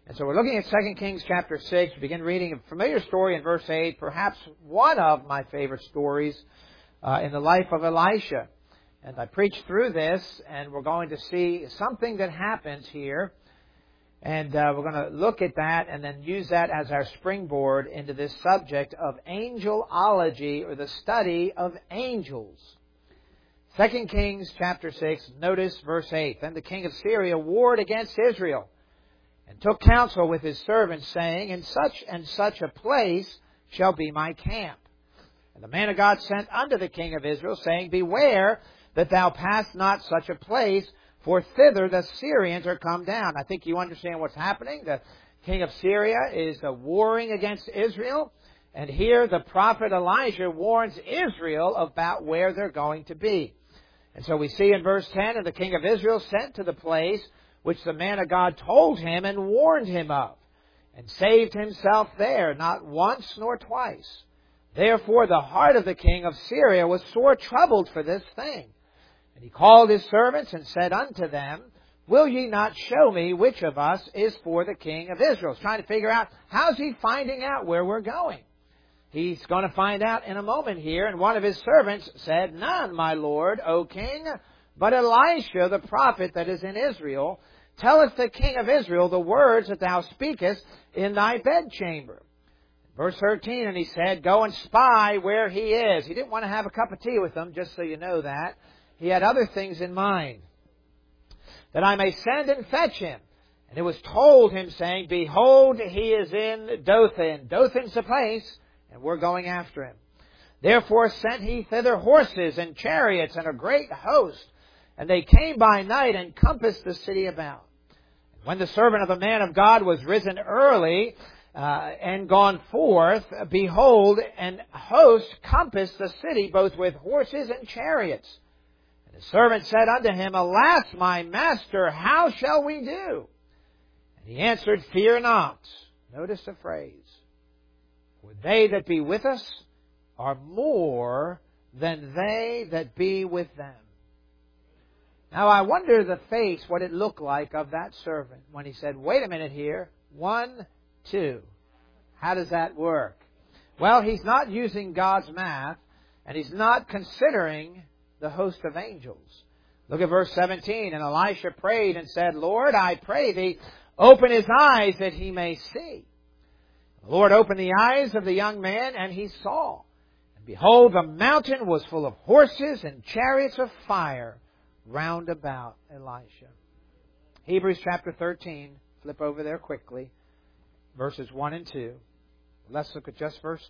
And so we're looking at 2 Kings chapter 6. We begin reading a familiar story in verse 8, perhaps one of my favorite stories in the life of Elisha. And I preached through this, and we're going to see something that happens here. And we're going to look at that and then use that as our springboard into this subject of angelology, or the study of angels. 2 Kings chapter 6, notice verse 8. Then the king of Syria warred against Israel, and took counsel with his servants, saying, In such and such a place shall be my camp. And the man of God sent unto the king of Israel, saying, Beware that thou pass not such a place, for thither the Syrians are come down. I think you understand what's happening. The king of Syria is warring against Israel. And here the prophet Elijah warns Israel about where they're going to be. And so we see in verse 10, And the king of Israel sent to the place which the man of God told him and warned him of, and saved himself there, not once nor twice. Therefore the heart of the king of Syria was sore troubled for this thing. And he called his servants and said unto them, Will ye not show me which of us is for the king of Israel? He's trying to figure out, how's he finding out where we're going? He's going to find out in a moment here. And one of his servants said, None, my lord, O king, but Elisha the prophet that is in Israel, telleth the king of Israel the words that thou speakest in thy bedchamber. Verse 13, And he said, Go and spy where he is. He didn't want to have a cup of tea with them, just so you know that. He had other things in mind, that I may send and fetch him. And it was told him, saying, Behold, he is in Dothan. Dothan's the place, and we're going after him. Therefore sent he thither horses and chariots and a great host. And they came by night and compassed the city about. When the servant of the man of God was risen early and gone forth, behold, an host compassed the city, both with horses and chariots. And the servant said unto him, Alas, my master, how shall we do? And he answered, Fear not. Notice the phrase. For they that be with us are more than they that be with them. Now, I wonder the face, what it looked like of that servant when he said, Wait a minute here. 1, 2. How does that work? Well, he's not using God's math, and he's not considering the host of angels. Look at verse 17. And Elisha prayed and said, Lord, I pray thee, open his eyes that he may see. The Lord opened the eyes of the young man, and he saw. And behold, the mountain was full of horses and chariots of fire round about Elisha. Hebrews chapter 13. Flip over there quickly. Verses 1 and 2. Let's look at just verse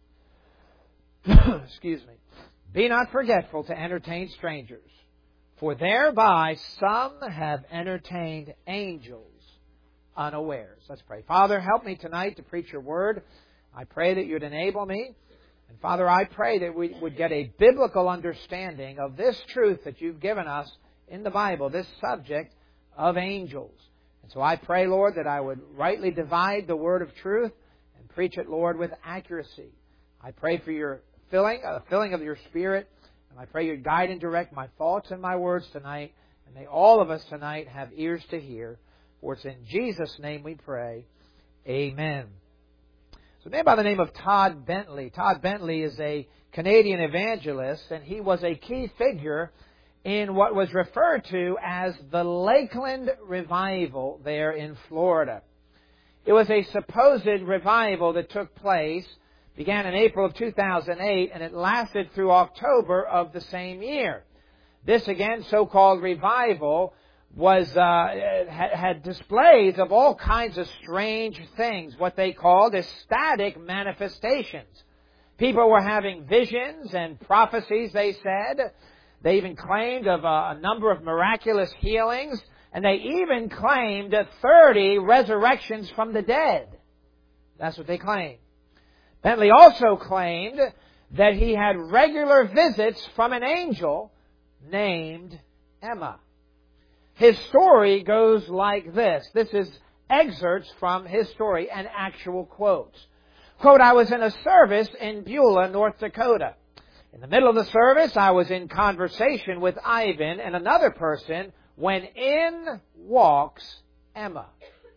2. Excuse me. Be not forgetful to entertain strangers, for thereby some have entertained angels unawares. Let's pray. Father, help me tonight to preach your word. I pray that you'd enable me. And Father, I pray that we would get a biblical understanding of this truth that you've given us in the Bible, this subject of angels. And so I pray, Lord, that I would rightly divide the word of truth and preach it, Lord, with accuracy. I pray for your filling of your Spirit, and I pray you'd guide and direct my thoughts and my words tonight, and may all of us tonight have ears to hear. For it's in Jesus' name we pray. Amen. So a man by the name of Todd Bentley. Todd Bentley is a Canadian evangelist, and he was a key figure in what was referred to as the Lakeland Revival there in Florida. It was a supposed revival that took place, began in April of 2008, and it lasted through October of the same year. This, again, so-called revival was had displays of all kinds of strange things, what they called ecstatic manifestations. People were having visions and prophecies, they said. They even claimed of a number of miraculous healings, and they even claimed 30 resurrections from the dead. That's what they claimed. Bentley also claimed that he had regular visits from an angel named Emma. His story goes like this. This is excerpts from his story and actual quotes. Quote, I was in a service in Beulah, North Dakota. In the middle of the service, I was in conversation with Ivan and another person when in walks Emma.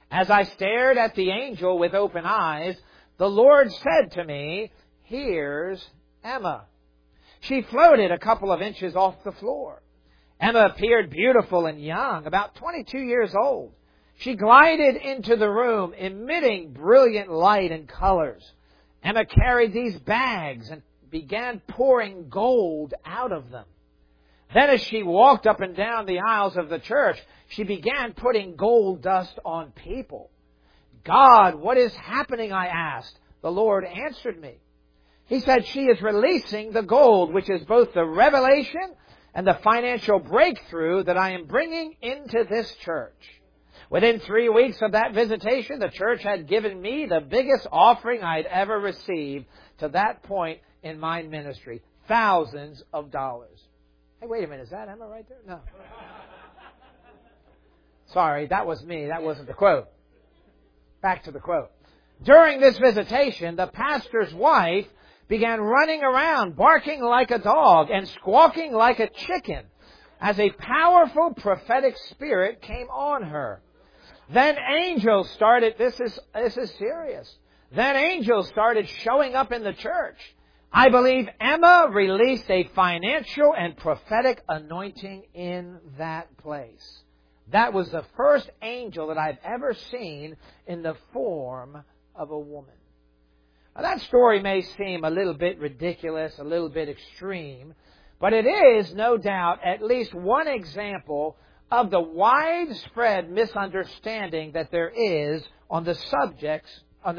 As I stared at the angel with open eyes, the Lord said to me, "Here's Emma." She floated a couple of inches off the floor. Emma appeared beautiful and young, about 22 years old. She glided into the room, emitting brilliant light and colors. Emma carried these bags and began pouring gold out of them. Then as she walked up and down the aisles of the church, she began putting gold dust on people. "God, what is happening?" I asked. The Lord answered me. He said, "She is releasing the gold, which is both the revelation and the financial breakthrough that I am bringing into this church." Within 3 weeks of that visitation, the church had given me the biggest offering I'd ever received to that point in my ministry. Thousands of dollars. Hey, wait a minute. Is that Emma right there? No. Sorry, that was me. That wasn't the quote. Back to the quote. During this visitation, the pastor's wife began running around, barking like a dog and squawking like a chicken as a powerful prophetic spirit came on her. Then angels started, this is serious. Then angels started showing up in the church. I believe Emma released a financial and prophetic anointing in that place. That was the first angel that I've ever seen in the form of a woman. Now, that story may seem a little bit ridiculous, a little bit extreme, but it is, no doubt, at least one example of the widespread misunderstanding that there is on the subject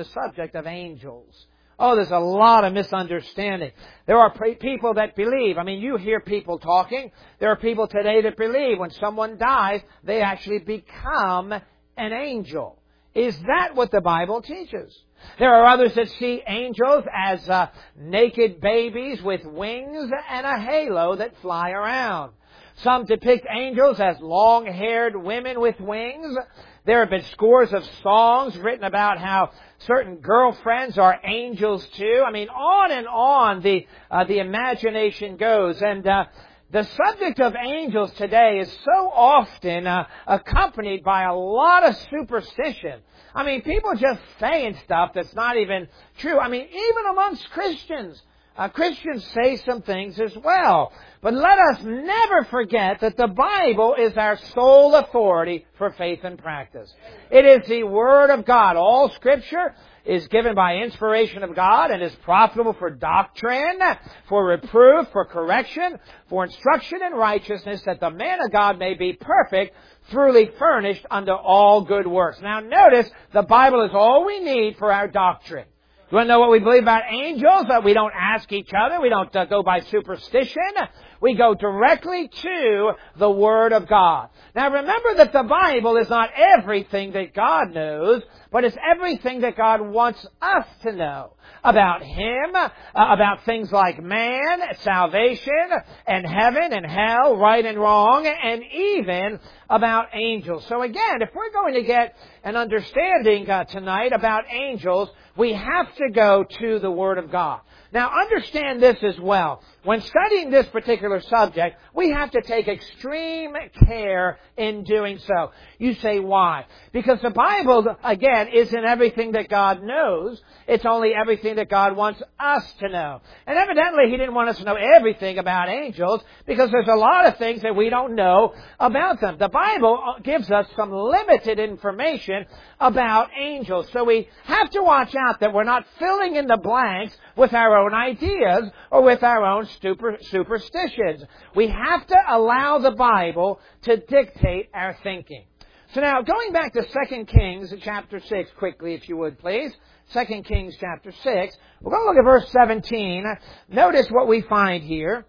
of angels. Oh, there's a lot of misunderstanding. There are people that believe. I mean, you hear people talking. There are people today that believe when someone dies, they actually become an angel. Is that what the Bible teaches? There are others that see angels as naked babies with wings and a halo that fly around. Some depict angels as long-haired women with wings. There have been scores of songs written about how certain girlfriends are angels too. I mean, on and on the imagination goes. And the subject of angels today is so often accompanied by a lot of superstition. I mean, people just saying stuff that's not even true. I mean, even amongst Christians. Christians say some things as well. But let us never forget that the Bible is our sole authority for faith and practice. It is the Word of God. All Scripture is given by inspiration of God and is profitable for doctrine, for reproof, for correction, for instruction in righteousness, that the man of God may be perfect, thoroughly furnished unto all good works. Now notice, the Bible is all we need for our doctrine. You want to know what we believe about angels? We don't ask each other. We don't go by superstition. We go directly to the Word of God. Now remember that the Bible is not everything that God knows, but it's everything that God wants us to know about Him, about things like man, salvation, and heaven and hell, right and wrong, and even about angels. So again, if we're going to get an understanding tonight about angels, we have to go to the Word of God. Now understand this as well. When studying this particular subject, we have to take extreme care in doing so. You say, why? Because the Bible, again, isn't everything that God knows. It's only everything that God wants us to know. And evidently, He didn't want us to know everything about angels, because there's a lot of things that we don't know about them. The Bible gives us some limited information about angels. So we have to watch out that we're not filling in the blanks with our own ideas or with our own superstitions. We have to allow the Bible to dictate our thinking. So now, going back to 2 Kings chapter 6 quickly, if you would please. 2 Kings chapter 6. We're going to look at verse 17. Notice what we find here.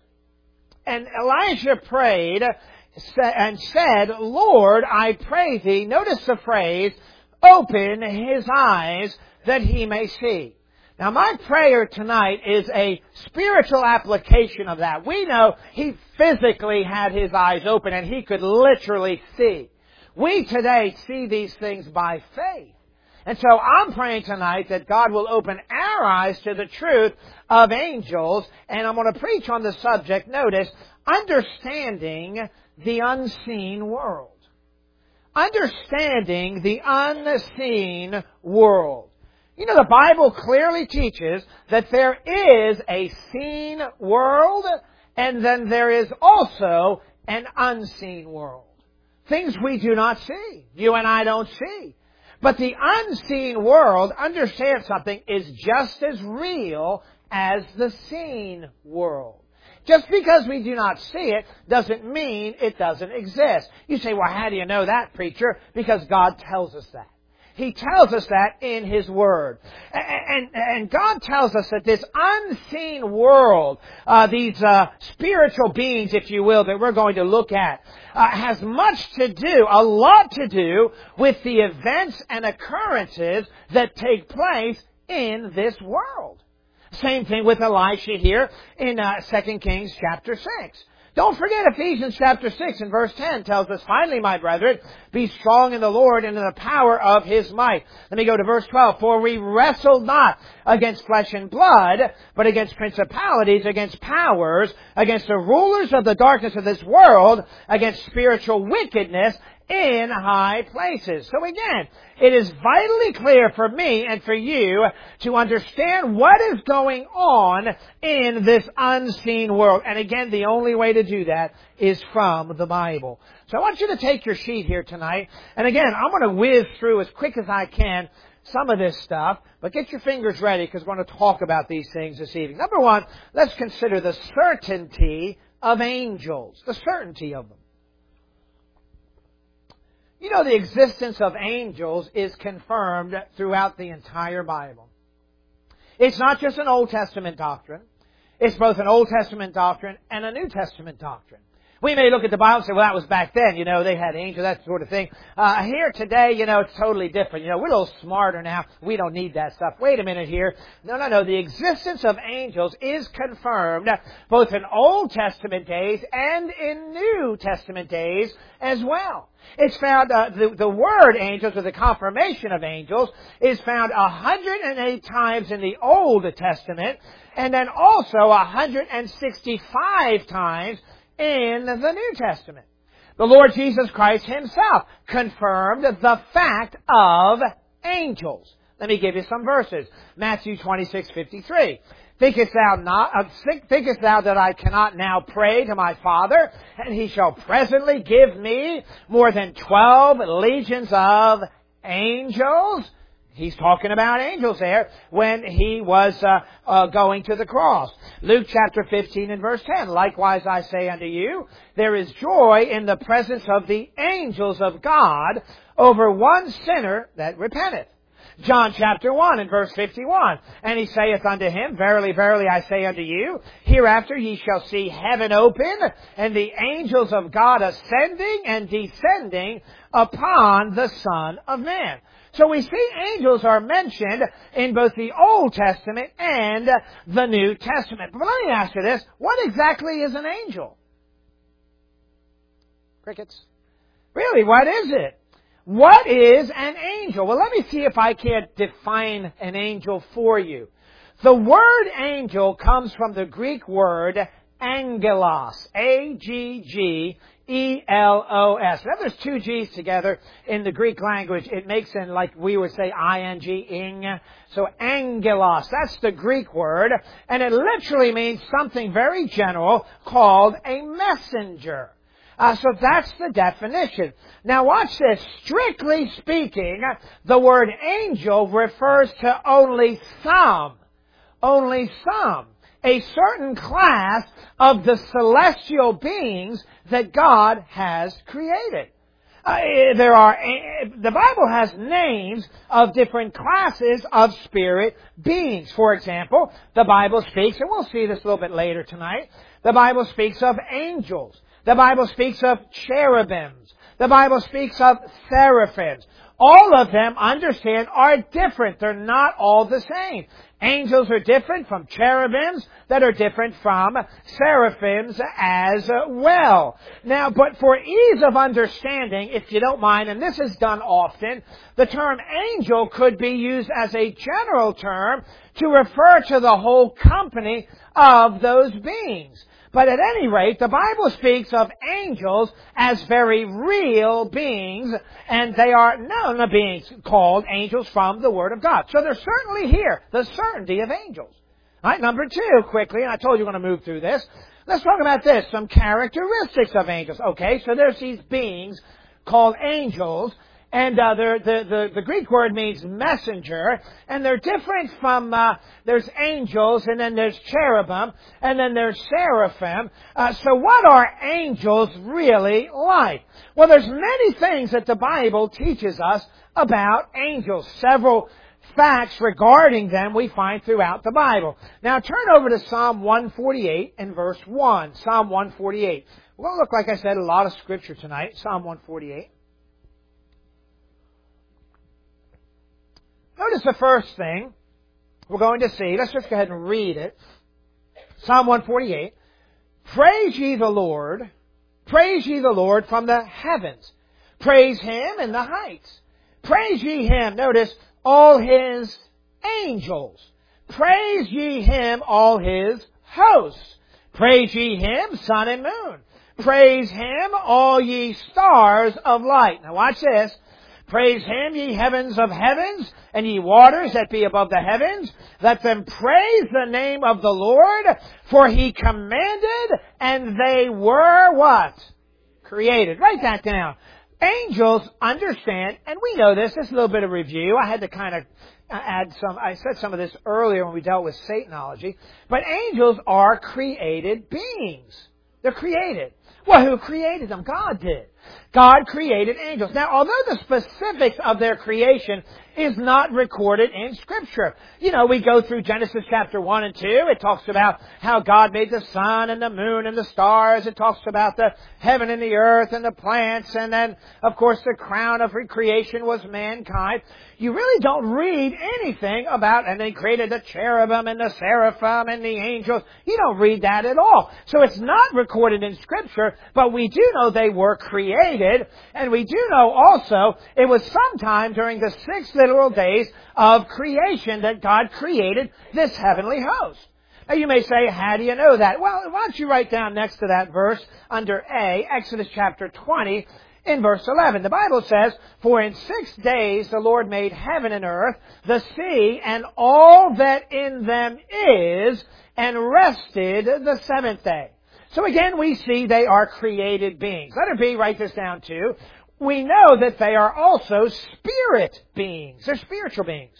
And Elijah prayed and said, Lord, I pray thee, notice the phrase, open his eyes that he may see. Now, my prayer tonight is a spiritual application of that. We know he physically had his eyes open and he could literally see. We today see these things by faith. And so I'm praying tonight that God will open our eyes to the truth of angels. And I'm going to preach on the subject, notice, understanding the unseen world. understanding the unseen world. You know, the Bible clearly teaches that there is a seen world, and then there is also an unseen world. Things we do not see. You and I don't see. But the unseen world, understand something, is just as real as the seen world. Just because we do not see it doesn't mean it doesn't exist. You say, well, how do you know that, preacher? Because God tells us that. He tells us that in His Word. And God tells us that this unseen world, these spiritual beings, if you will, that we're going to look at, has much to do, a lot to do, with the events and occurrences that take place in this world. Same thing with Elisha here in 2 Kings chapter 6. Don't forget Ephesians chapter 6 and verse 10 tells us, finally, my brethren, be strong in the Lord and in the power of His might. Let me go to verse 12. For we wrestle not against flesh and blood, but against principalities, against powers, against the rulers of the darkness of this world, against spiritual wickedness in high places. So again, it is vitally clear for me and for you to understand what is going on in this unseen world. And again, the only way to do that is from the Bible. So I want you to take your sheet here tonight. And again, I'm going to whiz through as quick as I can some of this stuff, but get your fingers ready because we're going to talk about these things this evening. Number one, let's consider the certainty of angels. The certainty of them. You know, the existence of angels is confirmed throughout the entire Bible. It's not just an Old Testament doctrine. It's both an Old Testament doctrine and a New Testament doctrine. We may look at the Bible and say, well, that was back then, they had angels, that sort of thing. Here today, it's totally different. We're a little smarter now. We don't need that stuff. Wait a minute here. No. The existence of angels is confirmed both in Old Testament days and in New Testament days as well. It's found, the word angels, or the confirmation of angels, is found 108 times in the Old Testament, and then also 165 times in the New Testament. The Lord Jesus Christ Himself confirmed the fact of angels. Let me give you some verses. Matthew 26:53. Thinkest thou that I cannot now pray to my Father, and He shall presently give me more than 12 legions of angels? He's talking about angels there when He was going to the cross. Luke chapter 15 and verse 10. Likewise I say unto you, there is joy in the presence of the angels of God over one sinner that repenteth. John chapter 1 and verse 51. And He saith unto him, Verily, verily, I say unto you, hereafter ye shall see heaven open, and the angels of God ascending and descending upon the Son of Man. So we see angels are mentioned in both the Old Testament and the New Testament. But let me ask you this. What exactly is an angel? Crickets. Really, what is it? What is an angel? Well, let me see if I can define an angel for you. The word angel comes from the Greek word angelos. A-G-G-E-L-O-S. Now, there's two G's together in the Greek language. It makes in, like we would say, I-N-G, ing. So angelos, that's the Greek word. And it literally means something very general called a messenger. So that's the definition. Now watch this. Strictly speaking, the word angel refers to only some, a certain class of the celestial beings that God has created. The Bible has names of different classes of spirit beings. For example, the Bible speaks, and we'll see this a little bit later tonight, the Bible speaks of angels. The Bible speaks of cherubims. The Bible speaks of seraphims. All of them, understand, are different. They're not all the same. Angels are different from cherubims that are different from seraphims as well. Now, but for ease of understanding, if you don't mind, and this is done often, the term angel could be used as a general term to refer to the whole company of those beings. But at any rate, the Bible speaks of angels as very real beings, and they are known as beings called angels from the Word of God. So they're certainly here, the certainty of angels. All right, number 2, quickly, and I told you we're going to move through this. Let's talk about this, some characteristics of angels. Okay, so there's these beings called angels, and the Greek word means messenger, and they're different from, there's angels, and then there's cherubim, and then there's seraphim. So what are angels really like? Well, there's many things that the Bible teaches us about angels. Several facts regarding them we find throughout the Bible. Now turn over to Psalm 148 and verse 1. Psalm 148. We're going to look, like I said, a lot of Scripture tonight. Psalm 148. Notice the first thing we're going to see. Let's just go ahead and read it. Psalm 148. Praise ye the Lord. Praise ye the Lord from the heavens. Praise Him in the heights. Praise ye Him. Notice, all His angels. Praise ye Him, all His hosts. Praise ye Him, sun and moon. Praise Him, all ye stars of light. Now watch this. Praise Him, ye heavens of heavens, and ye waters that be above the heavens. Let them praise the name of the Lord, for He commanded, and they were what? Created. Write that down. Angels understand, and we know this. This is a little bit of review. I had to kind of I said some of this earlier when we dealt with Satanology. But angels are created beings. They're created. Well, who created them? God did. God created angels. Now, although the specifics of their creation is not recorded in Scripture. You know, we go through Genesis chapter 1 and 2. It talks about how God made the sun and the moon and the stars. It talks about the heaven and the earth and the plants. And then, of course, the crown of creation was mankind. You really don't read anything about, and they created the cherubim and the seraphim and the angels. You don't read that at all. So it's not recorded in Scripture, but we do know they were created, and we do know also it was sometime during the 6 literal days of creation that God created this heavenly host. Now you may say, how do you know that? Well, why don't you write down next to that verse under A, Exodus chapter 20, in verse 11, the Bible says, for in 6 days the Lord made heaven and earth, the sea, and all that in them is, and rested the 7th day. So again, we see they are created beings. Letter B, write this down too. We know that they are also spirit beings. They're spiritual beings.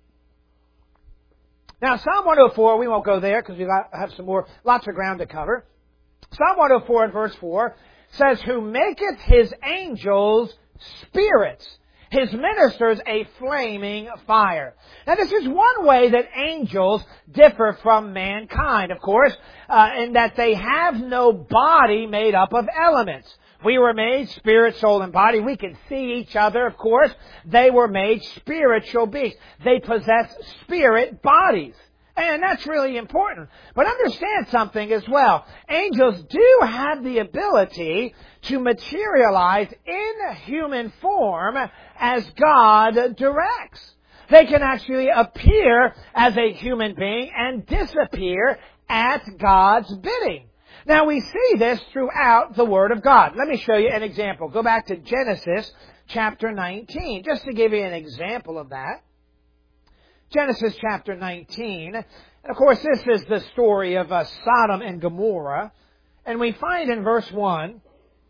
Now, Psalm 104, we won't go there because we have lots of ground to cover. Psalm 104 and verse 4 says, who maketh his angels spirits, his ministers a flaming fire. Now this is one way that angels differ from mankind, of course, in that they have no body made up of elements. We were made spirit, soul, and body. We can see each other, of course. They were made spiritual beings. They possess spirit bodies. And that's really important. But understand something as well. Angels do have the ability to materialize in human form as God directs. They can actually appear as a human being and disappear at God's bidding. Now we see this throughout the Word of God. Let me show you an example. Go back to Genesis chapter 19, just to give you an example of that. Genesis chapter 19. And of course, this is the story of Sodom and Gomorrah. And we find in verse 1,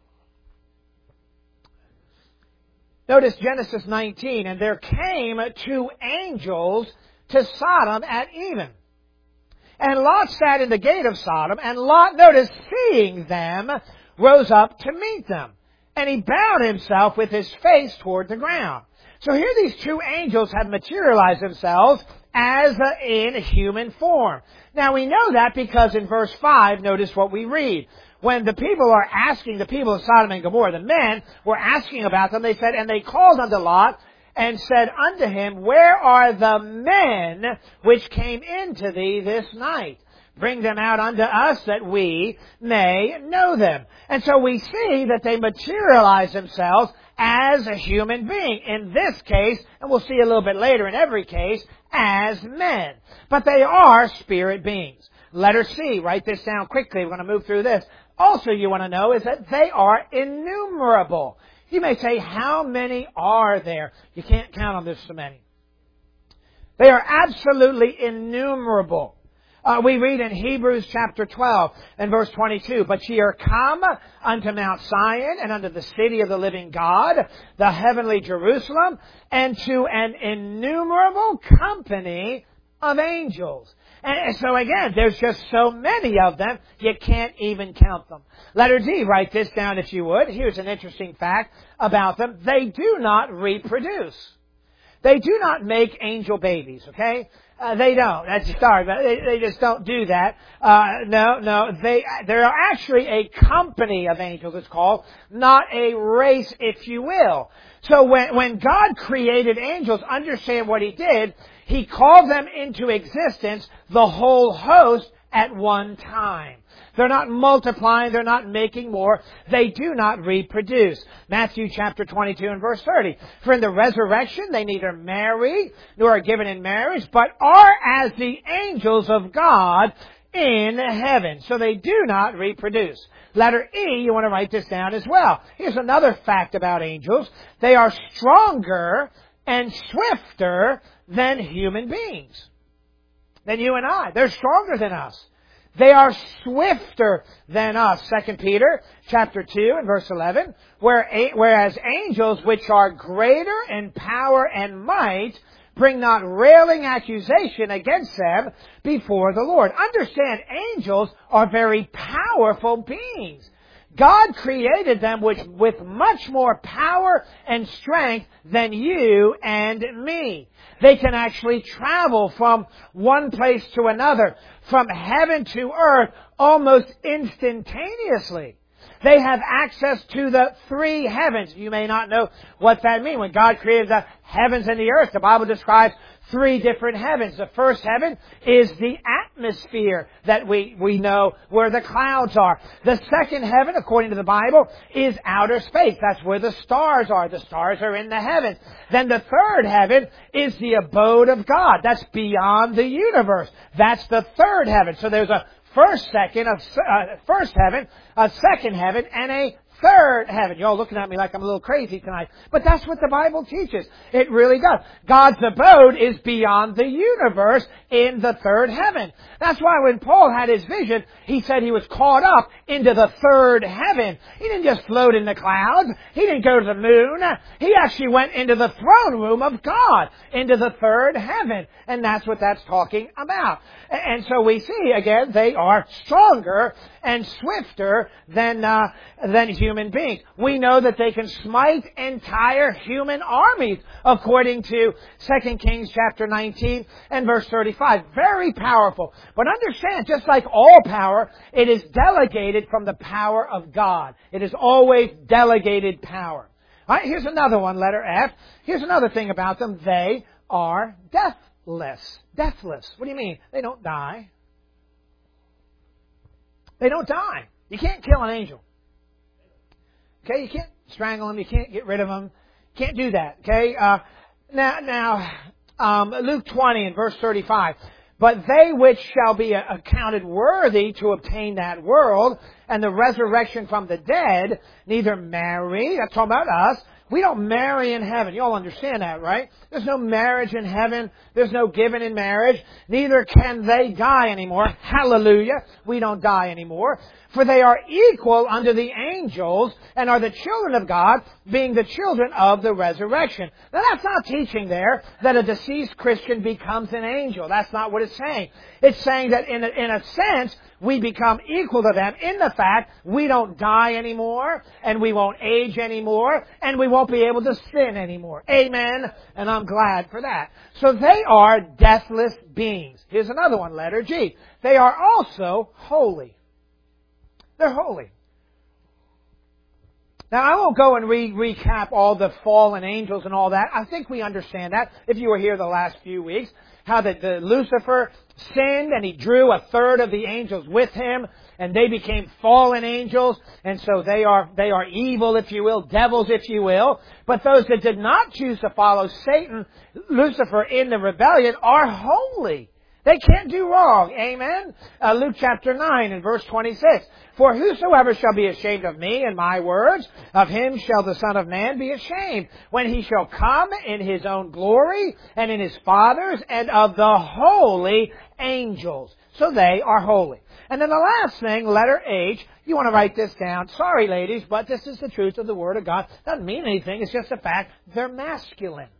notice Genesis 19, and there came 2 angels to Sodom at even. And Lot sat in the gate of Sodom, and Lot, notice, seeing them, rose up to meet them. And he bowed himself with his face toward the ground. So here these 2 angels have materialized themselves as in human form. Now we know that because in verse 5, notice what we read. When the people are asking, the people of Sodom and Gomorrah, the men were asking about them, they said, and they called unto Lot and said unto him, where are the men which came into thee this night? Bring them out unto us that we may know them. And so we see that they materialize themselves as a human being. In this case, and we'll see a little bit later in every case, as men. But they are spirit beings. Letter C, write this down quickly. We're going to move through this. Also you want to know is that they are innumerable. You may say, how many are there? You can't count them, there's so many. They are absolutely innumerable. We read in Hebrews chapter 12 and verse 22, But ye are come unto Mount Sion and unto the city of the living God, the heavenly Jerusalem, and to an innumerable company of angels. And so again, there's just so many of them, you can't even count them. Letter D, write this down if you would. Here's an interesting fact about them. They do not reproduce. They do not make angel babies, okay? They don't. That's sorry, but they just don't do that. No. There are actually a company of angels, it's called, not a race, if you will. So when God created angels, understand what He did. He called them into existence, the whole host, at one time. They're not multiplying. They're not making more. They do not reproduce. Matthew chapter 22 and verse 30. For in the resurrection they neither marry nor are given in marriage, but are as the angels of God in heaven. So they do not reproduce. Letter E, you want to write this down as well. Here's another fact about angels. They are stronger and swifter than human beings. Than you and I. They're stronger than us. They are swifter than us. 2 Peter chapter 2 and verse 11. Whereas angels, which are greater in power and might, bring not railing accusation against them before the Lord. Understand, angels are very powerful beings. God created them with much more power and strength than you and me. They can actually travel from one place to another, from heaven to earth, almost instantaneously. They have access to the three heavens. You may not know what that means. When God created the heavens and the earth, the Bible describes three different heavens. The first heaven is the atmosphere that we know where the clouds are. The second heaven, according to the Bible, is outer space. That's where the stars are. The stars are in the heavens. Then the third heaven is the abode of God. That's beyond the universe. That's the third heaven. So there's a first heaven, a second heaven, and a third heaven. You're all looking at me like I'm a little crazy tonight. But that's what the Bible teaches. It really does. God's abode is beyond the universe in the third heaven. That's why when Paul had his vision, he said he was caught up into the third heaven. He didn't just float in the clouds. He didn't go to the moon. He actually went into the throne room of God, into the third heaven. And that's what that's talking about. And so we see, again, they are stronger and swifter than human beings. We know that they can smite entire human armies, according to 2 Kings chapter 19 and verse 35. Very powerful. But understand, just like all power, it is delegated from the power of God. It is always delegated power. All right, here's another one, letter F. Here's another thing about them. They are deathless. Deathless. What do you mean? They don't die. They don't die. You can't kill an angel. Okay, you can't strangle them. You can't get rid of them. You can't do that. Okay. Luke 20 and verse 35. But they which shall be accounted worthy to obtain that world and the resurrection from the dead, neither marry. That's talking about us. We don't marry in heaven. You all understand that, right? There's no marriage in heaven. There's no giving in marriage. Neither can they die anymore. Hallelujah. We don't die anymore. For they are equal unto the angels and are the children of God, being the children of the resurrection. Now that's not teaching there that a deceased Christian becomes an angel. That's not what it's saying. It's saying that in a sense, we become equal to them in the fact we don't die anymore, and we won't age anymore, and we won't be able to sin anymore. Amen. And I'm glad for that. So they are deathless beings. Here's another one, letter G. They are also holy. They're holy. Now, I won't go and recap all the fallen angels and all that. I think we understand that, if you were here the last few weeks, how that Lucifer sinned and he drew a third of the angels with him, and they became fallen angels, and so they are evil, if you will, devils, if you will. But those that did not choose to follow Satan, Lucifer, in the rebellion, are holy. They can't do wrong. Amen? Luke chapter 9 and verse 26. For whosoever shall be ashamed of me and my words, of him shall the Son of Man be ashamed, when he shall come in his own glory and in his Father's and of the holy angels. So they are holy. And then the last thing, letter H, you want to write this down. Sorry, ladies, but this is the truth of the Word of God. Doesn't mean anything. It's just a fact. They're masculine.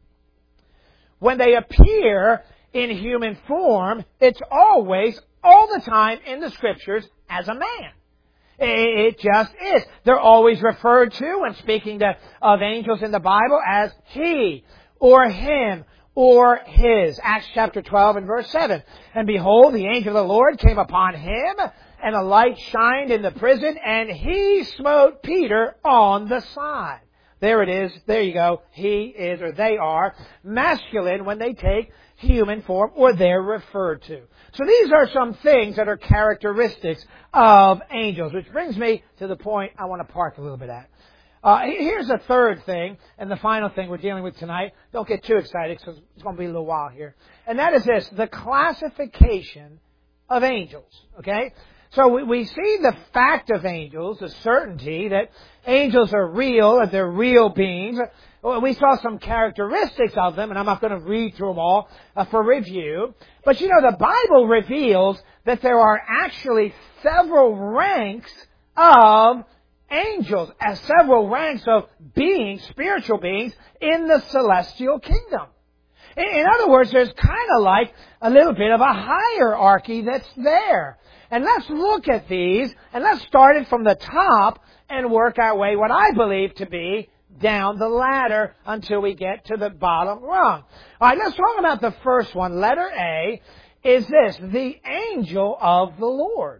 When they appear in human form, it's always, all the time in the Scriptures, as a man. It just is. They're always referred to, when speaking of angels in the Bible, as he, or him, or his. Acts chapter 12 and verse 7. And behold, the angel of the Lord came upon him, and a light shined in the prison, and he smote Peter on the side. There it is. There you go. He is, or they are, masculine when they take human form, or they're referred to. So these are some things that are characteristics of angels, which brings me to the point I want to park a little bit at. Here's a third thing, and the final thing we're dealing with tonight. Don't get too excited, because it's going to be a little while here. And that is this, the classification of angels. Okay? So we see the fact of angels, the certainty that angels are real, and they're real beings. We saw some characteristics of them, and I'm not going to read through them all for review. But you know, the Bible reveals that there are actually several ranks of angels, as several ranks of beings, spiritual beings, in the celestial kingdom. In other words, there's kind of like a little bit of a hierarchy that's there. And let's look at these, and let's start it from the top and work our way, what I believe to be, down the ladder until we get to the bottom rung. All right, let's talk about the first one. Letter A is this, the angel of the Lord.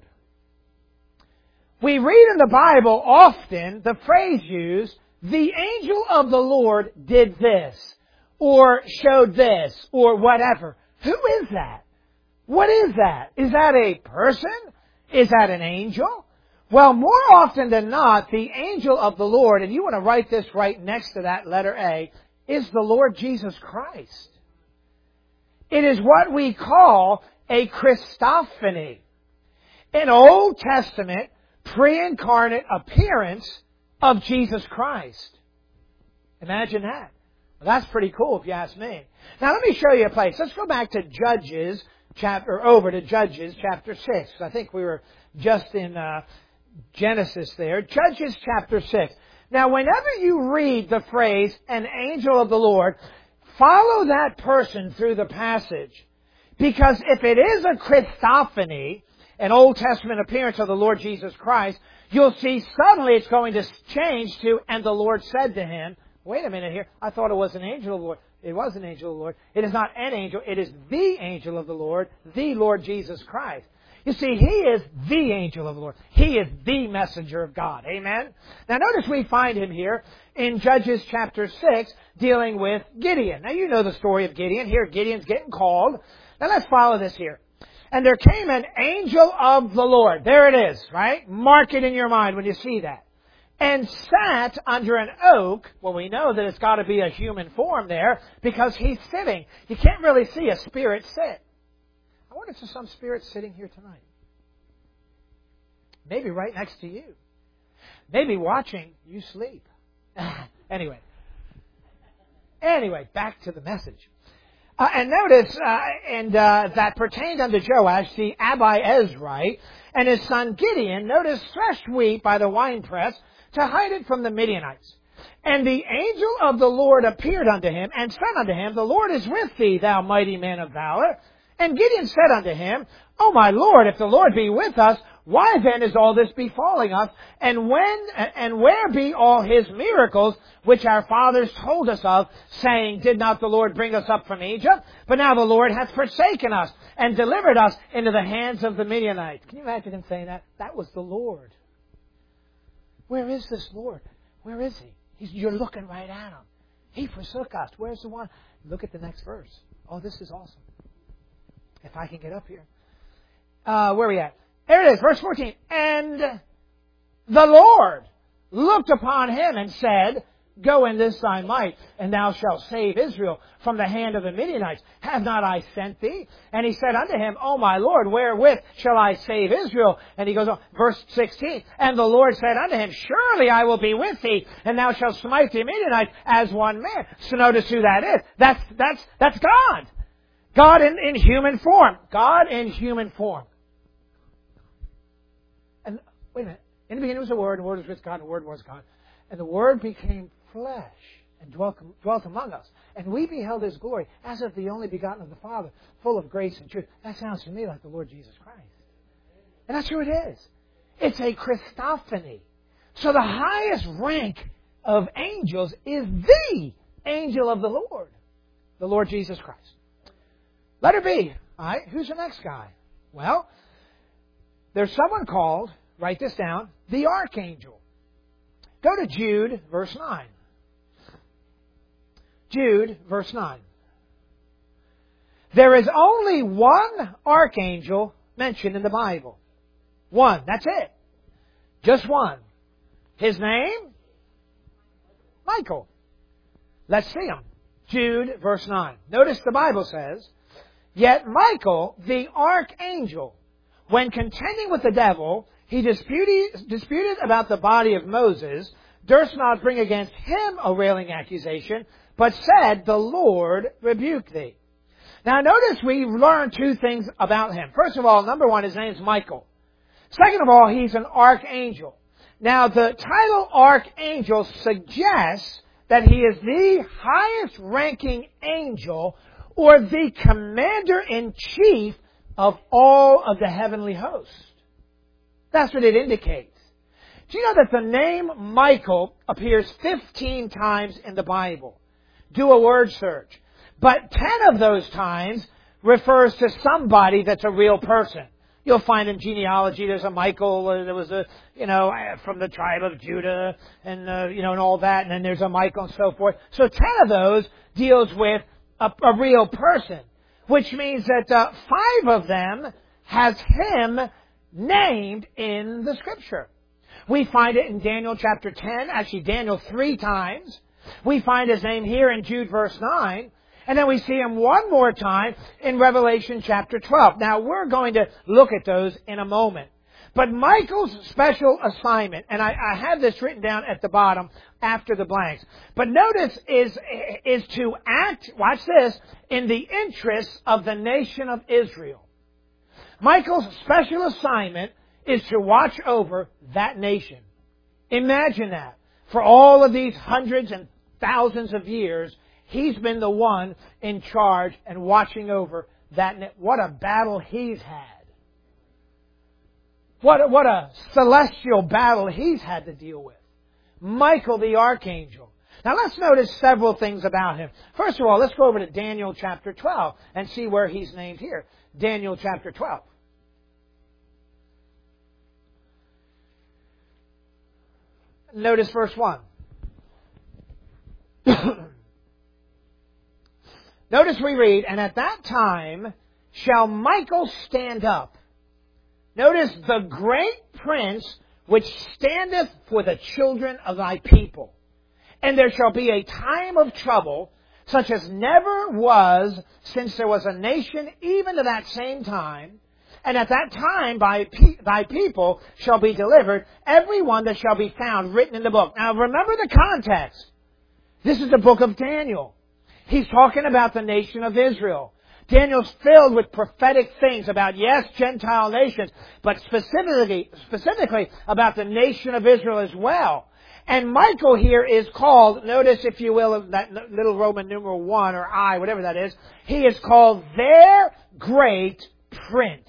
We read in the Bible often the phrase used, the angel of the Lord did this, or showed this, or whatever. Who is that? What is that? Is that a person? Is that an angel? Well, more often than not, the angel of the Lord, and you want to write this right next to that letter A, is the Lord Jesus Christ. It is what we call a Christophany, an Old Testament pre-incarnate appearance of Jesus Christ. Imagine that. Well, that's pretty cool if you ask me. Now let me show you a place. Let's go back to Judges chapter 6. I think we were just in Genesis there. Judges chapter 6. Now whenever you read the phrase, an angel of the Lord, follow that person through the passage. Because if it is a Christophany, an Old Testament appearance of the Lord Jesus Christ, you'll see suddenly it's going to change to, and the Lord said to him, wait a minute here, I thought it was an angel of the Lord. It was an angel of the Lord. It is not an angel, it is the angel of the Lord, the Lord Jesus Christ. You see, He is the angel of the Lord. He is the messenger of God. Amen? Now notice we find Him here in Judges chapter 6 dealing with Gideon. Now you know the story of Gideon. Here Gideon's getting called. Now let's follow this here. And there came an angel of the Lord. There it is, right? Mark it in your mind when you see that. And sat under an oak. Well, we know that it's got to be a human form there because He's sitting. You can't really see a spirit sit. I wonder if there's some spirit sitting here tonight. Maybe right next to you. Maybe watching you sleep. Anyway, back to the message. And notice, that pertained unto Joash, the Abiezrite, and his son Gideon, notice, threshed wheat by the winepress to hide it from the Midianites. And the angel of the Lord appeared unto him, and said unto him, the Lord is with thee, thou mighty man of valor. And Gideon said unto him, O my Lord, if the Lord be with us, why then is all this befalling us? And where be all His miracles, which our fathers told us of, saying, did not the Lord bring us up from Egypt? But now the Lord hath forsaken us, and delivered us into the hands of the Midianites. Can you imagine him saying that? That was the Lord. Where is this Lord? Where is He? You're looking right at Him. He forsook us. Where's the one? Look at the next verse. Oh, this is awesome. If I can get up here. Where are we at? There it is, verse 14. And the Lord looked upon him and said, Go in this thy might, and thou shalt save Israel from the hand of the Midianites. Have not I sent thee? And he said unto him, O my Lord, wherewith shall I save Israel? And he goes on, verse 16, and the Lord said unto him, Surely I will be with thee, and thou shalt smite the Midianites as one man. So notice who that is. That's God. God in human form. God in human form. And wait a minute. In the beginning was the Word, and the Word was with God, and the Word was God. And the Word became flesh and dwelt among us. And we beheld His glory as of the only begotten of the Father, full of grace and truth. That sounds to me like the Lord Jesus Christ. And that's who it is. It's a Christophany. So the highest rank of angels is the angel of the Lord Jesus Christ. Letter B. All right, who's the next guy? Well, there's someone called, write this down, the archangel. Go to Jude, verse 9. Jude, verse 9. There is only one archangel mentioned in the Bible. One. That's it. Just one. His name? Michael. Let's see him. Jude, verse 9. Notice the Bible says, Yet Michael, the archangel, when contending with the devil, he disputed about the body of Moses, durst not bring against him a railing accusation, but said, The Lord rebuke thee. Now notice we learn two things about him. First of all, number one, his name is Michael. Second of all, he's an archangel. Now the title archangel suggests that he is the highest ranking angel or the commander-in-chief of all of the heavenly host. That's what it indicates. Do you know that the name Michael appears 15 times in the Bible? Do a word search. But 10 of those times refers to somebody that's a real person. You'll find in genealogy there's a Michael, there was a, from the tribe of Judah, and, and all that, and then there's a Michael and so forth. So 10 of those deals with a real person, which means that 5 of them has him named in the Scripture. We find it in Daniel chapter 10, actually Daniel 3 times. We find his name here in Jude verse 9. And then we see him one more time in Revelation chapter 12. Now we're going to look at those in a moment. But Michael's special assignment, and I have this written down at the bottom after the blanks. But notice is to act, watch this, in the interests of the nation of Israel. Michael's special assignment is to watch over that nation. Imagine that. For all of these hundreds and thousands of years, he's been the one in charge and watching over that. What a battle he's had. What a celestial battle he's had to deal with. Michael the archangel. Now let's notice several things about him. First of all, let's go over to Daniel chapter 12 and see where he's named here. Daniel chapter 12. Notice verse 1. Notice we read, And at that time shall Michael stand up. Notice, the great prince which standeth for the children of thy people. And there shall be a time of trouble, such as never was since there was a nation, even to that same time. And at that time thy people shall be delivered, every one that shall be found written in the book. Now remember the context. This is the book of Daniel. He's talking about the nation of Israel. Daniel's filled with prophetic things about, yes, Gentile nations, but specifically about the nation of Israel as well. And Michael here is called, notice if you will, that little Roman numeral 1 or I, whatever that is, he is called their great prince.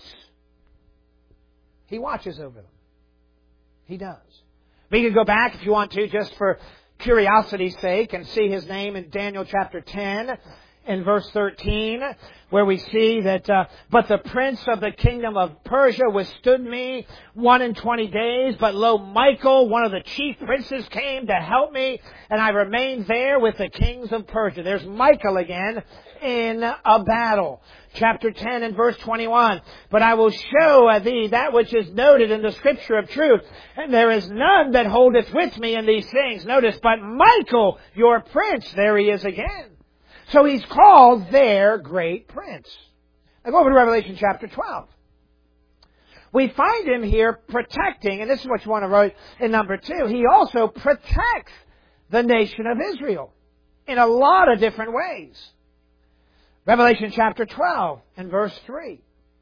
He watches over them. He does. We can go back if you want to, just for curiosity's sake, and see his name in Daniel chapter 10. in verse 13, where we see that, but the prince of the kingdom of Persia withstood me 21 days, but lo, Michael, one of the chief princes, came to help me, and I remained there with the kings of Persia. There's Michael again in a battle. Chapter 10 and verse 21, but I will show thee that which is noted in the scripture of truth, and there is none that holdeth with me in these things. Notice, but Michael, your prince, there he is again. So he's called their great prince. Now go over to Revelation chapter 12. We find him here protecting, and this is what you want to write in number 2, he also protects the nation of Israel in a lot of different ways. Revelation chapter 12 and verse 3.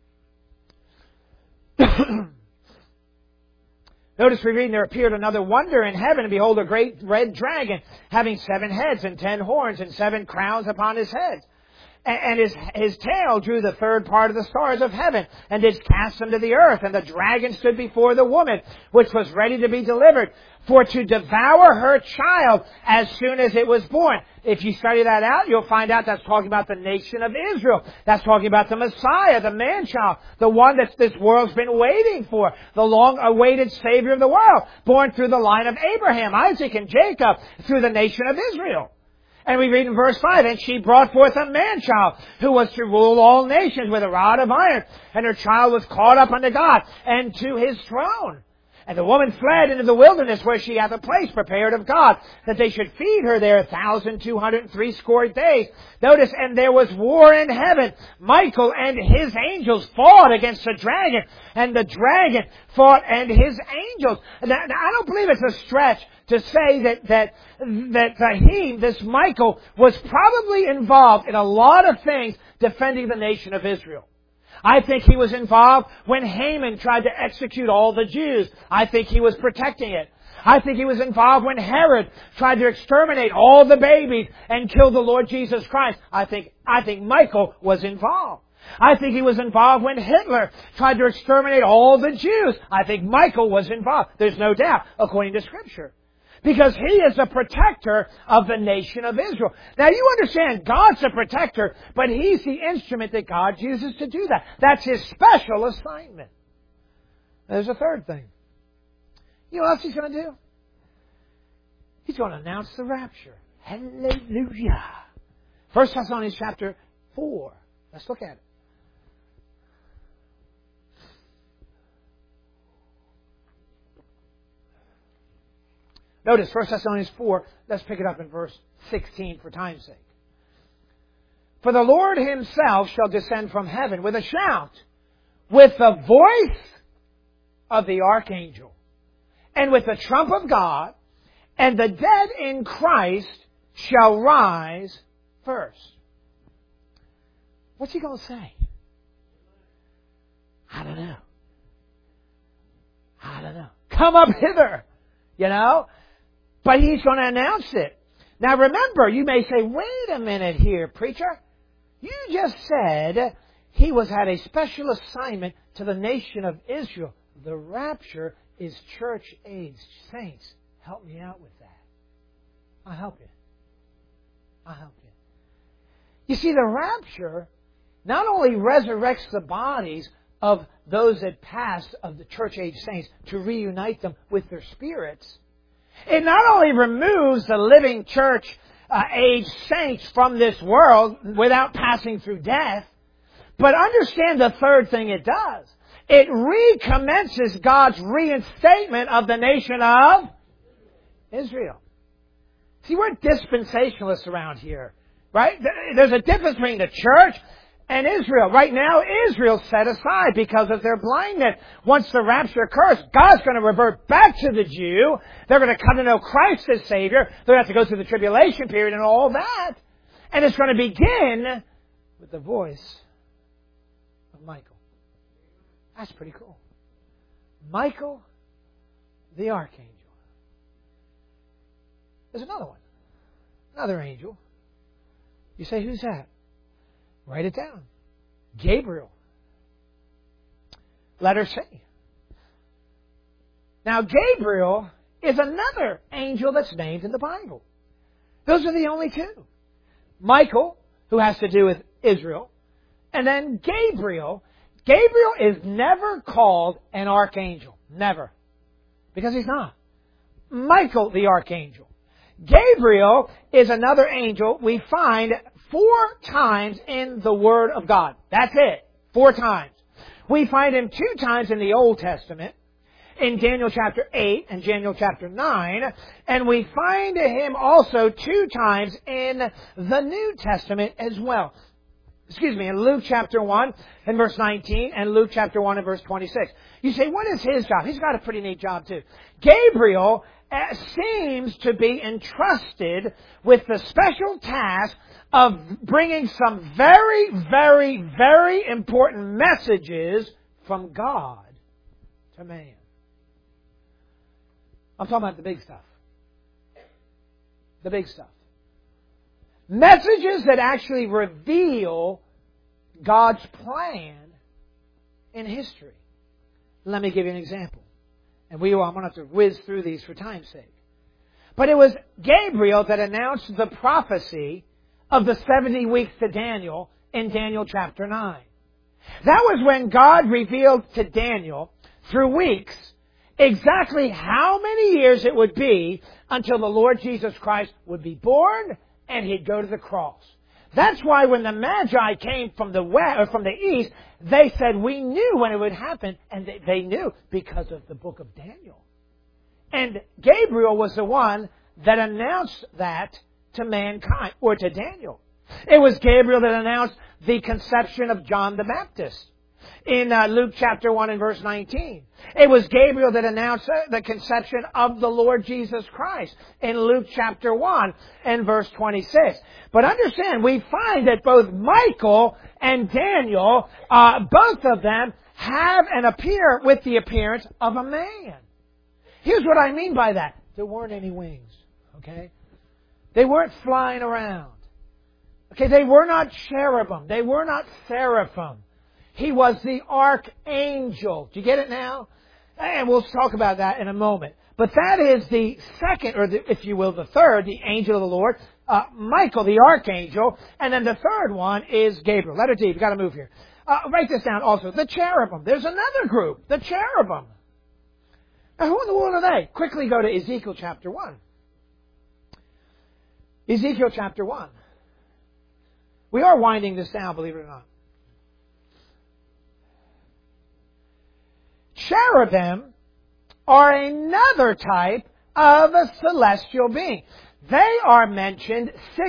Notice we read, there appeared another wonder in heaven, and behold, a great red dragon, having 7 heads and 10 horns and 7 crowns upon his head. And his tail drew the third part of the stars of heaven, and did cast them to the earth. And the dragon stood before the woman, which was ready to be delivered, for to devour her child as soon as it was born. If you study that out, you'll find out that's talking about the nation of Israel. That's talking about the Messiah, the man-child, the one that this world's been waiting for, the long-awaited Savior of the world, born through the line of Abraham, Isaac, and Jacob, through the nation of Israel. And we read in verse 5, and she brought forth a man-child who was to rule all nations with a rod of iron. And her child was caught up unto God and to his throne. And the woman fled into the wilderness, where she hath a place prepared of God, that they should feed her there 1,260 days. Notice, and there was war in heaven. Michael and his angels fought against the dragon, and the dragon fought and his angels. Now, I don't believe it's a stretch to say that this Michael, was probably involved in a lot of things defending the nation of Israel. I think he was involved when Haman tried to execute all the Jews. I think he was protecting it. I think he was involved when Herod tried to exterminate all the babies and kill the Lord Jesus Christ. I think Michael was involved. I think he was involved when Hitler tried to exterminate all the Jews. I think Michael was involved. There's no doubt, according to Scripture. Because he is the protector of the nation of Israel. Now you understand, God's the protector, but he's the instrument that God uses to do that. That's his special assignment. There's a third thing. You know what else he's going to do? He's going to announce the rapture. Hallelujah. 1 Thessalonians chapter 4. Let's look at it. Notice 1 Thessalonians 4, let's pick it up in verse 16 for time's sake. For the Lord himself shall descend from heaven with a shout, with the voice of the archangel, and with the trump of God, and the dead in Christ shall rise first. What's he going to say? I don't know. Come up hither, you know. But he's going to announce it. Now remember, you may say, wait a minute here, preacher. You just said he had a special assignment to the nation of Israel. The rapture is church-age saints. Help me out with that. I'll help you. You see, the rapture not only resurrects the bodies of those that passed of the church-age saints to reunite them with their spirits, it not only removes the living church-age saints from this world without passing through death, but understand the third thing it does. It recommences God's reinstatement of the nation of Israel. See, we're dispensationalists around here, right? There's a difference between the church and Israel. Right now, Israel's set aside because of their blindness. Once the rapture occurs, God's going to revert back to the Jew. They're going to come to know Christ as Savior. They're going to have to go through the tribulation period and all that. And it's going to begin with the voice of Michael. That's pretty cool. Michael, the archangel. There's another one. Another angel. You say, who's that? Write it down. Gabriel. Letter C. Now, Gabriel is another angel that's named in the Bible. Those are the only two. Michael, who has to do with Israel. And then Gabriel. Gabriel is never called an archangel. Never. Because he's not. Michael the archangel. Gabriel is another angel we find 4 times in the Word of God. That's it. 4 times. We find him 2 times in the Old Testament, in Daniel chapter 8 and Daniel chapter 9, and we find him also 2 times in the New Testament as well. In Luke chapter 1 and verse 19 and Luke chapter 1 and verse 26. You say, what is his job? He's got a pretty neat job too. Gabriel seems to be entrusted with the special task of bringing some very, very, very important messages from God to man. I'm talking about the big stuff. The big stuff. Messages that actually reveal God's plan in history. Let me give you an example. And I'm going to have to whiz through these for time's sake. But it was Gabriel that announced the prophecy of the 70 weeks to Daniel in Daniel chapter 9. That was when God revealed to Daniel, through weeks, exactly how many years it would be until the Lord Jesus Christ would be born and He'd go to the cross. That's why when the Magi came from the west or from the east, they said, we knew when it would happen, and they knew because of the book of Daniel. And Gabriel was the one that announced that to mankind, or to Daniel. It was Gabriel that announced the conception of John the Baptist in Luke chapter 1 and verse 19. It was Gabriel that announced the conception of the Lord Jesus Christ in Luke chapter 1 and verse 26. But understand, we find that both Michael and Daniel, both of them have and appear with the appearance of a man. Here's what I mean by that. There weren't any wings, okay? They weren't flying around. Okay, they were not cherubim. They were not seraphim. He was the archangel. Do you get it now? And we'll talk about that in a moment. But that is the second, or if you will, the third, the angel of the Lord, Michael, the archangel. And then the third one is Gabriel. Letter D, we've got to move here. Write this down also. The cherubim. There's another group, the cherubim. Now, who in the world are they? Quickly go to Ezekiel chapter 1. Ezekiel chapter 1. We are winding this down, believe it or not. Cherubim are another type of a celestial being. They are mentioned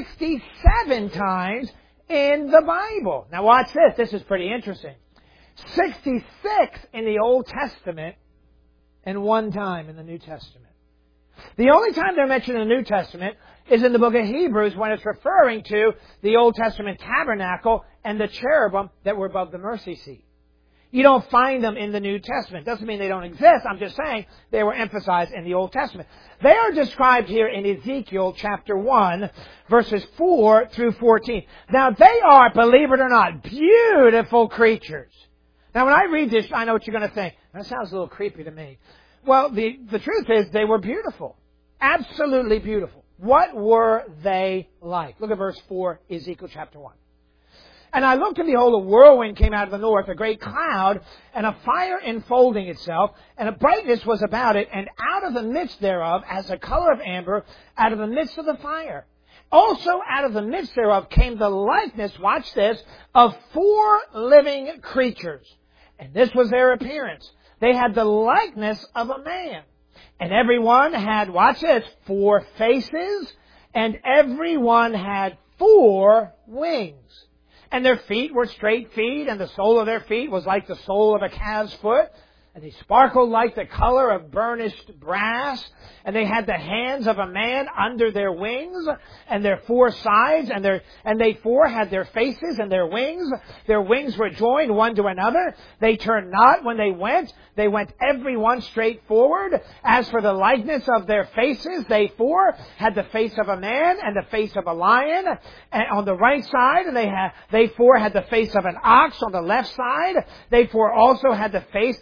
67 times in the Bible. Now watch this. This is pretty interesting. 66 in the Old Testament and 1 time in the New Testament. The only time they're mentioned in the New Testament is in the book of Hebrews when it's referring to the Old Testament tabernacle and the cherubim that were above the mercy seat. You don't find them in the New Testament. Doesn't mean they don't exist. I'm just saying they were emphasized in the Old Testament. They are described here in Ezekiel chapter 1, verses 4 through 14. Now, they are, believe it or not, beautiful creatures. Now, when I read this, I know what you're going to think. That sounds a little creepy to me. Well, the truth is they were beautiful. Absolutely beautiful. What were they like? Look at verse 4, Ezekiel chapter 1. And I looked, and behold, a whirlwind came out of the north, a great cloud, and a fire enfolding itself, and a brightness was about it, and out of the midst thereof, as the color of amber, out of the midst of the fire. Also out of the midst thereof came the likeness, watch this, of 4 living creatures. And this was their appearance. They had the likeness of a man. And every one had, watch this, 4 faces, and every one had 4 wings. And their feet were straight feet, and the sole of their feet was like the sole of a calf's foot. And they sparkled like the color of burnished brass. And they had the hands of a man under their wings, and their 4 sides, and they 4 had their faces and their wings. Their wings were joined one to another. They turned not when they went. They went every one straight forward. As for the likeness of their faces, they 4 had the face of a man and the face of a lion on the right side, and they 4 had the face of an ox on the left side. They 4 also had the face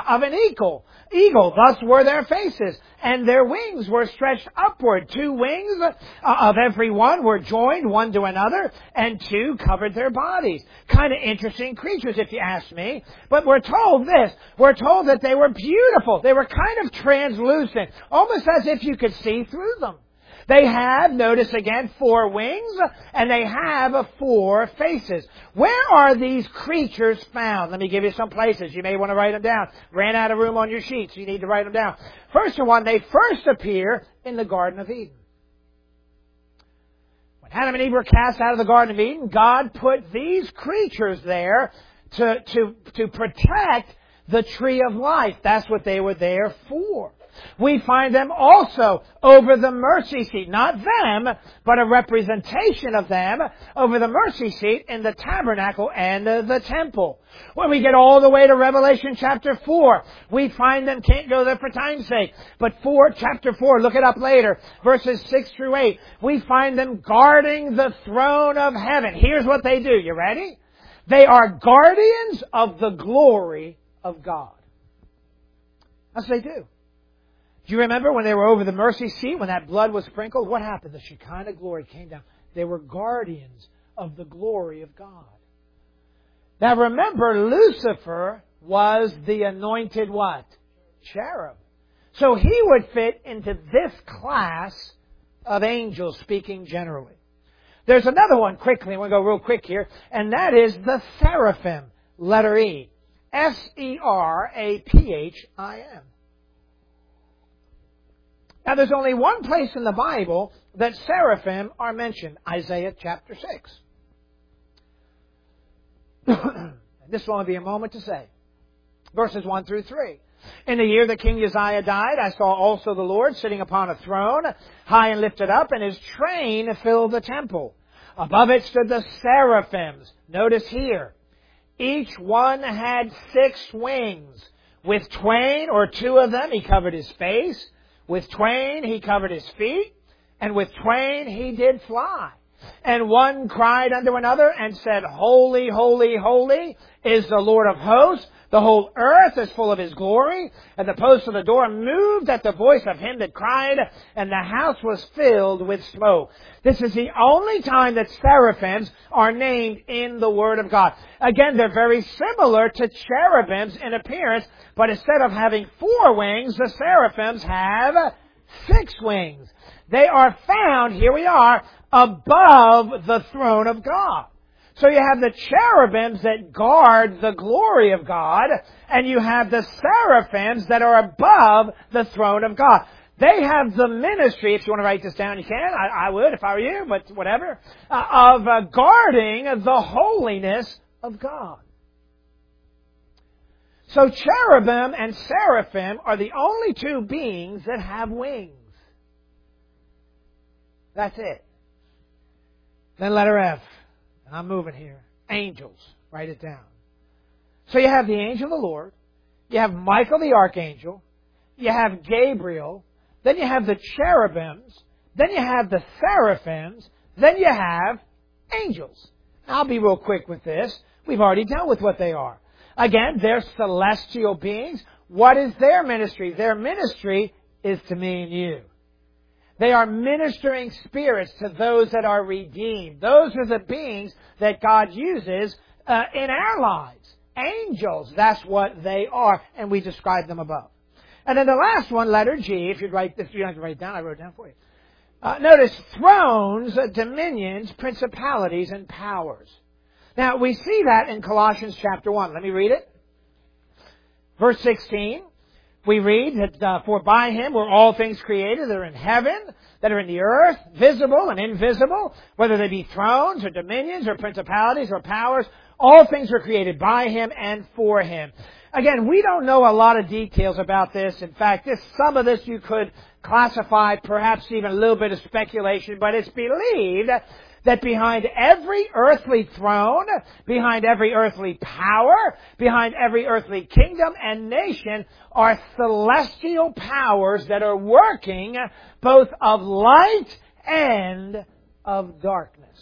of an eagle. Thus were their faces, and their wings were stretched upward. 2 wings of every one were joined one to another, and 2 covered their bodies. Kind of interesting creatures, if you ask me. But we're told this. We're told that they were beautiful. They were kind of translucent, almost as if you could see through them. They have, notice again, 4 wings, and they have 4 faces. Where are these creatures found? Let me give you some places. You may want to write them down. Ran out of room on your sheets. You need to write them down. First one, they first appear in the Garden of Eden. When Adam and Eve were cast out of the Garden of Eden, God put these creatures there to protect the tree of life. That's what they were there for. We find them also over the mercy seat. Not them, but a representation of them over the mercy seat in the tabernacle and the temple. When we get all the way to Revelation chapter 4, we find them, can't go there for time's sake, but chapter 4, look it up later, verses 6 through 8, we find them guarding the throne of heaven. Here's what they do. You ready? They are guardians of the glory of God. That's what they do. Do you remember when they were over the mercy seat, when that blood was sprinkled? What happened? The Shekinah glory came down. They were guardians of the glory of God. Now remember, Lucifer was the anointed what? Cherub. So he would fit into this class of angels, speaking generally. There's another one quickly, and we'll go real quick here, and that is the seraphim, letter E. S-E-R-A-P-H-I-M. Now, there's only one place in the Bible that seraphim are mentioned, Isaiah chapter 6. This will only be a moment to say. Verses 1 through 3. In the year that King Uzziah died, I saw also the Lord sitting upon a throne, high and lifted up, and His train filled the temple. Above it stood the seraphims. Notice here, each one had 6 wings. With twain, or 2 of them, He covered His face. With twain He covered His feet, and with twain He did fly. And one cried unto another and said, Holy, holy, holy is the Lord of hosts. The whole earth is full of His glory. And the posts of the door moved at the voice of him that cried, and the house was filled with smoke. This is the only time that seraphims are named in the Word of God. Again, they're very similar to cherubims in appearance, but instead of having 4 wings, the seraphims have 6 wings. They are found, here we are, above the throne of God. So you have the cherubims that guard the glory of God, and you have the seraphims that are above the throne of God. They have the ministry, if you want to write this down, you can. I would if I were you, but whatever, of guarding the holiness of God. So cherubim and seraphim are the only 2 beings that have wings. That's it. Then letter F. And I'm moving here. Angels. Write it down. So you have the angel of the Lord. You have Michael the archangel. You have Gabriel. Then you have the cherubims. Then you have the seraphims. Then you have angels. I'll be real quick with this. We've already dealt with what they are. Again, they're celestial beings. What is their ministry? Their ministry is to me and you. They are ministering spirits to those that are redeemed. Those are the beings that God uses in our lives. Angels, that's what they are. And we describe them above. And then the last one, letter G, if you'd write this, you don't have to write it down, I wrote it down for you. Notice thrones, dominions, principalities, and powers. Now, we see that in Colossians chapter 1. Let me read it. Verse 16. We read that, for by Him were all things created that are in heaven, that are in the earth, visible and invisible, whether they be thrones or dominions or principalities or powers, all things were created by Him and for Him. Again, we don't know a lot of details about this. In fact, some of this you could classify perhaps even a little bit of speculation, but it's believed that behind every earthly throne, behind every earthly power, behind every earthly kingdom and nation are celestial powers that are working both of light and of darkness.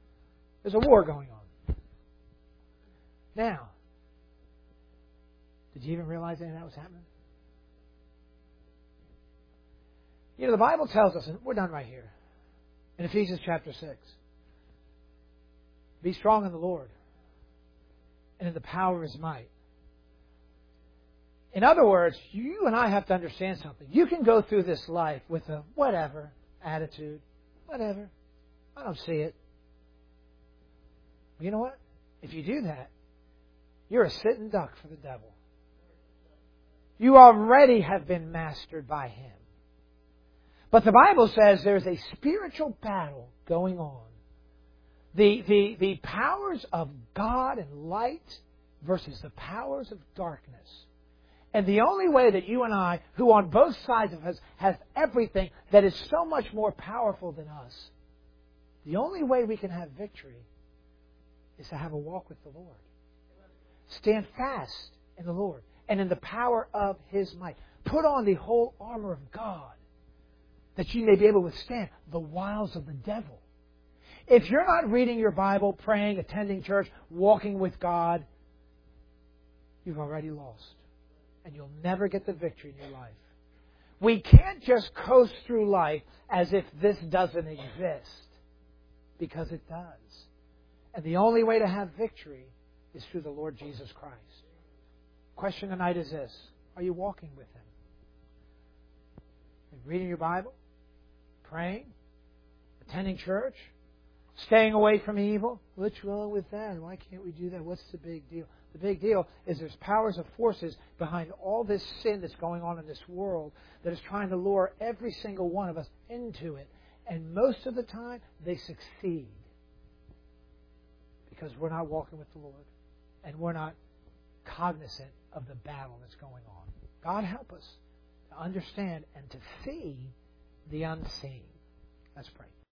There's a war going on. Now, Did you even realize any of that was happening? You know, the Bible tells us, and we're done right here, in Ephesians chapter 6, be strong in the Lord and in the power of His might. In other words, you and I have to understand something. You can go through this life with a whatever attitude. Whatever. I don't see it. You know what? If you do that, you're a sitting duck for the devil. You already have been mastered by him. But the Bible says there's a spiritual battle going on. The powers of God and light versus the powers of darkness. And the only way that you and I, who on both sides of us have everything that is so much more powerful than us, the only way we can have victory is to have a walk with the Lord. Stand fast in the Lord and in the power of His might. Put on the whole armor of God that you may be able to withstand the wiles of the devil. If you're not reading your Bible, praying, attending church, walking with God, you've already lost. And you'll never get the victory in your life. We can't just coast through life as if this doesn't exist. Because it does. And the only way to have victory is through the Lord Jesus Christ. Question tonight is this. Are you walking with Him? Are you reading your Bible? Praying? Attending church? Staying away from evil? What's wrong with that? Why can't we do that? What's the big deal? The big deal is there's powers of forces behind all this sin that's going on in this world that is trying to lure every single one of us into it. And most of the time, they succeed. Because we're not walking with the Lord. And we're not cognizant of the battle that's going on. God help us to understand and to see the unseen. Let's pray.